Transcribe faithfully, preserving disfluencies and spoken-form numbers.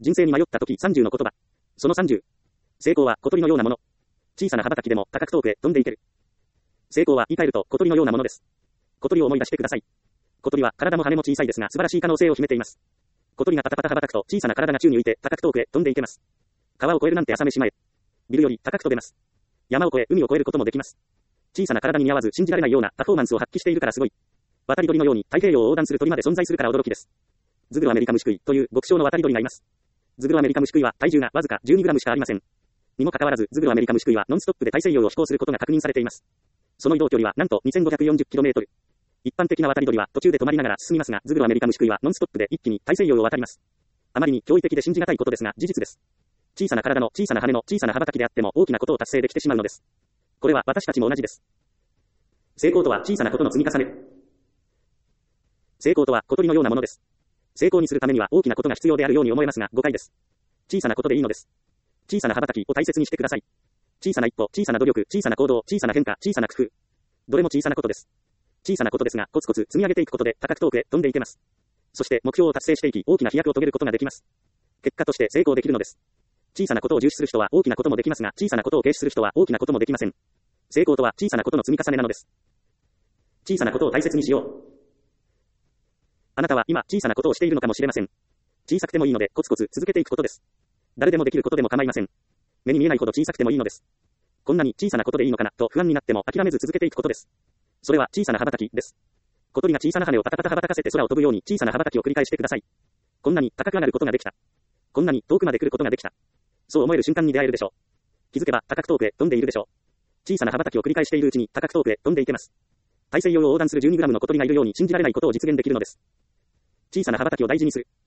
人生に迷った時さんじゅうの言葉。そのさんじゅう。成功は小鳥のようなもの。小さな羽ばたきでも高く遠くへ飛んでいける。成功は言い換えると小鳥のようなものです。小鳥を思い出してください。小鳥は体も羽も小さいですが素晴らしい可能性を秘めています。小鳥がパタパタ羽ばたくと小さな体が宙に浮いて高く遠くへ飛んでいけます。川を越えるなんて朝飯前。ビルより高く飛べます。山を越え海を越えることもできます。小さな体に似合わず信じられないようなパフォーマンスを発揮しているからすごい。渡り鳥のように太平洋を横断する鳥まで存在するから驚きです。ズグロアメリカムシクイという極小の渡り鳥がいます。ズグロアメリカムシクイは体重がわずか じゅうにグラム しかありません。にもかかわらずズグロアメリカムシクイはノンストップで大西洋を飛行することが確認されています。その移動距離はなんと にせんごひゃくよんじゅっキロメートル。一般的な渡り鳥は途中で止まりながら進みますが、ズグロアメリカムシクイはノンストップで一気に大西洋を渡ります。あまりに驚異的で信じがたいことですが事実です。小さな体の小さな羽の小さな羽ばたきであっても大きなことを達成できてしまうのです。これは私たちも同じです。成功とは小さなことの積み重ね。成功とは小鳥のようなものです。成功にするためには大きなことが必要であるように思えますが誤解です。小さなことでいいのです。小さな羽ばたきを大切にしてください。小さな一歩、小さな努力、小さな行動、小さな変化、小さな工夫。どれも小さなことです。小さなことですがコツコツ積み上げていくことで高く遠くへ飛んでいけます。そして目標を達成していき大きな飛躍を遂げることができます。結果として成功できるのです。小さなことを重視する人は大きなこともできますが小さなことを軽視する人は大きなこともできません。成功とは小さなことの積み重ねなのです。小さなことを大切にしよう。あなたは今小さなことをしているのかもしれません。小さくてもいいのでコツコツ続けていくことです。誰でもできることでも構いません。目に見えないほど小さくてもいいのです。こんなに小さなことでいいのかなと不安になっても諦めず続けていくことです。それは小さな羽ばたきです。小鳥が小さな羽をパタパタ羽ばたかせて空を飛ぶように小さな羽ばたきを繰り返してください。こんなに高く上がることができた。こんなに遠くまで来ることができた。そう思える瞬間に出会えるでしょう。気づけば高く遠くへ飛んでいるでしょう。小さな羽ばたきを繰り返しているうちに高く遠くへ飛んでいけます。大西洋を横断する じゅうにグラム の小鳥がいるように信じられないことを実現できるのです。小さな羽ばたきを大事にする。